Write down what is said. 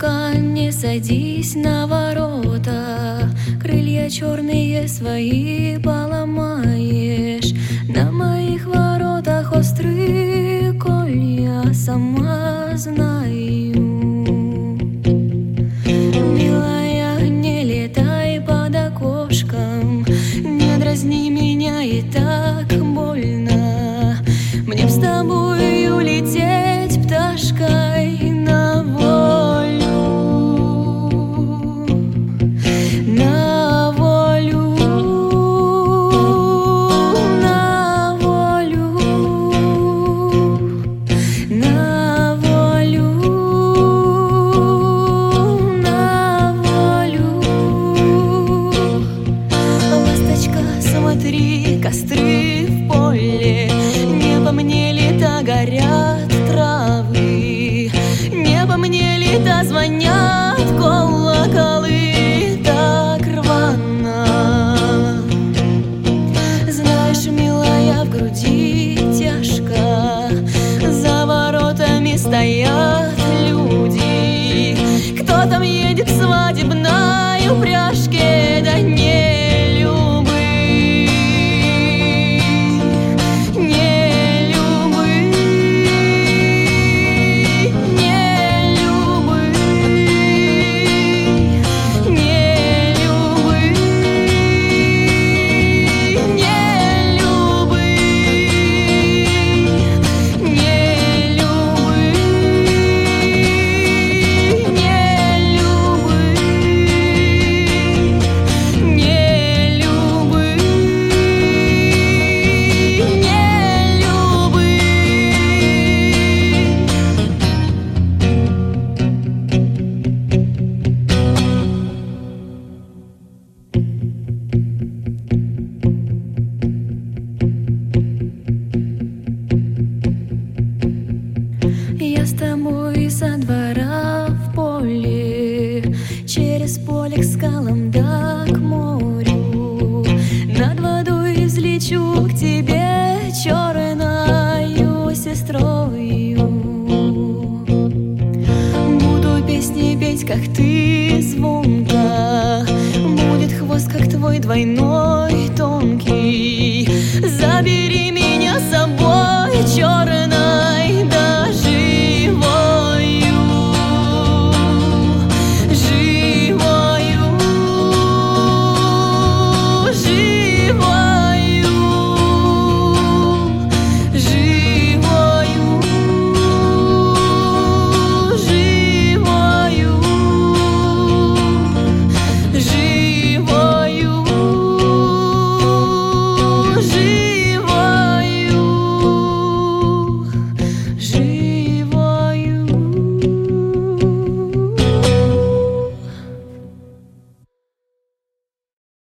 ласточка, не садись на ворота, крылья черные свои поломаешь. На моих воротах острые колья, сама знаю. Милая, не летай под окошком, не дразни меня, и так больно. Мне б с тобой улететь пташкой на волю, на волю, на волю, на волю, на волю. Ласточка, смотри, костры в поле, не по мне ли-то горят?